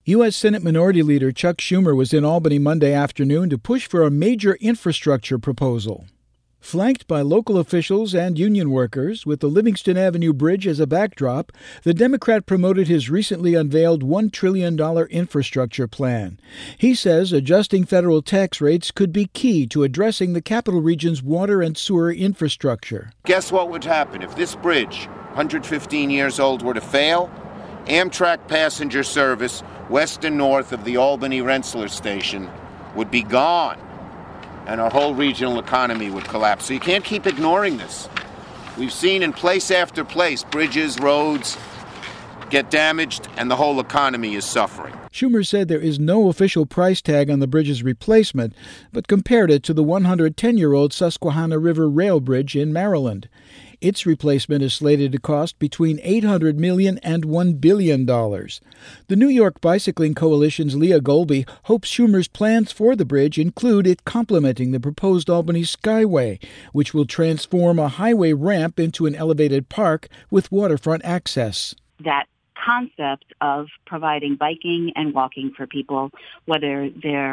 U.S. Senate Minority Leader Chuck Schumer was in Albany Monday afternoon to push for a major infrastructure proposal. Flanked by local officials and union workers, with the Livingston Avenue Bridge as a backdrop, the Democrat promoted his recently unveiled $1 trillion infrastructure plan. He says adjusting federal tax rates could be key to addressing the capital region's water and sewer infrastructure. Guess what would happen if this bridge, 115 years old, were to fail? Amtrak passenger service west and north of the Albany Rensselaer station would be gone, and our whole regional economy would collapse. So you can't keep ignoring this. We've seen in place after place, bridges, roads get damaged, and the whole economy is suffering. Schumer said there is no official price tag on the bridge's replacement, but compared it to the 110-year-old Susquehanna River Rail Bridge in Maryland. Its replacement is slated to cost between $800 million and $1 billion. The New York Bicycling Coalition's Leah Golby hopes Schumer's plans for the bridge include it complementing the proposed Albany Skyway, which will transform a highway ramp into an elevated park with waterfront access. That concept of providing biking and walking for people, whether they'll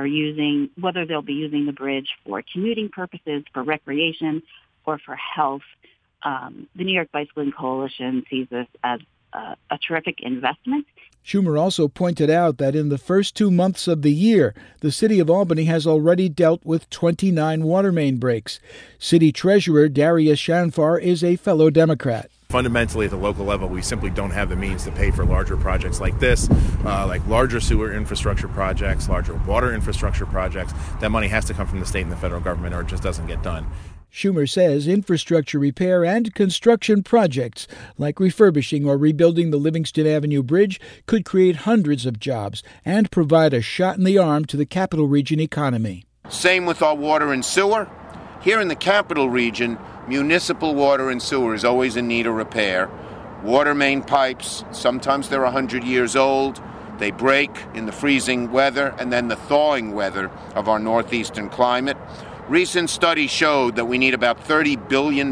be using the bridge for commuting purposes, for recreation, or for health. The New York Bicycling Coalition sees this as a terrific investment. Schumer also pointed out that in the first 2 months of the year, the city of Albany has already dealt with 29 water main breaks. City Treasurer Darius Shanfar is a fellow Democrat. Fundamentally, at the local level, we simply don't have the means to pay for larger projects like this, like larger sewer infrastructure projects, larger water infrastructure projects. That money has to come from the state and the federal government, or it just doesn't get done. Schumer says infrastructure repair and construction projects, like refurbishing or rebuilding the Livingston Avenue Bridge, could create hundreds of jobs and provide a shot in the arm to the capital region economy. Same with our water and sewer. Here in the capital region, municipal water and sewer is always in need of repair. Water main pipes, sometimes they're 100 years old. They break in the freezing weather and then the thawing weather of our northeastern climate. Recent studies showed that we need about $30 billion,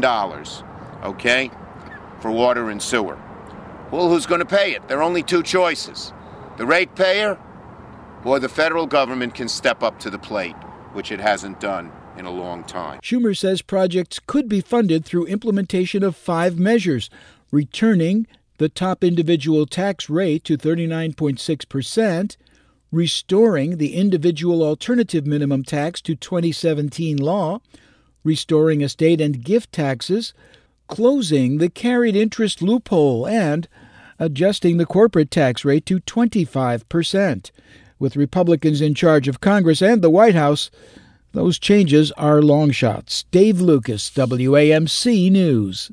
for water and sewer. Well, who's going to pay it? There are only two choices. The ratepayer or the federal government can step up to the plate, which it hasn't done in a long time. Schumer says projects could be funded through implementation of 5 measures: returning the top individual tax rate to 39.6%, restoring the individual alternative minimum tax to 2017 law, restoring estate and gift taxes, closing the carried interest loophole, and adjusting the corporate tax rate to 25%. With Republicans in charge of Congress and the White House, those changes are long shots. Dave Lucas, WAMC News.